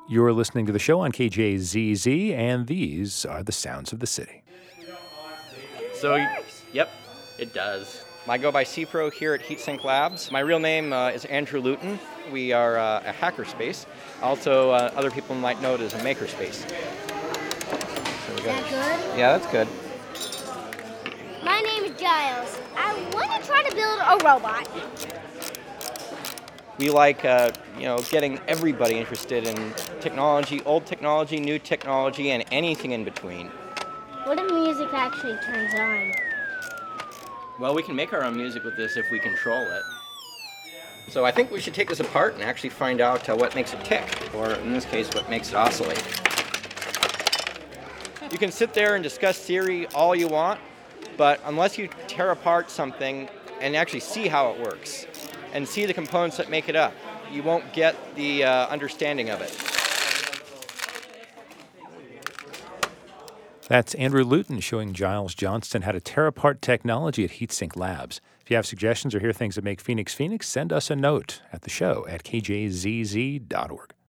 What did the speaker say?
You're listening to the show on KJZZ, and these are the sounds of the city. So, yep, it does. I go by CPRO here at HeatSink Labs. My real name is Andrew Luton. We are a hackerspace. Also, other people might know it as a makerspace. Is that good? Yeah, that's good. My name is Giles. I want to try to build a robot. We like, getting everybody interested in technology, old technology, new technology, and anything in between. What if music actually turns on? Well, we can make our own music with this if we control it. So I think we should take this apart and actually find out what makes it tick, or in this case, what makes it oscillate. You can sit there and discuss theory all you want, but unless you tear apart something and actually see how it works, and see the components that make it up, you won't get the understanding of it. That's Andrew Luton showing Giles Johnston how to tear apart technology at HeatSink Labs. If you have suggestions or hear things that make Phoenix Phoenix, send us a note at the show at kjzz.org.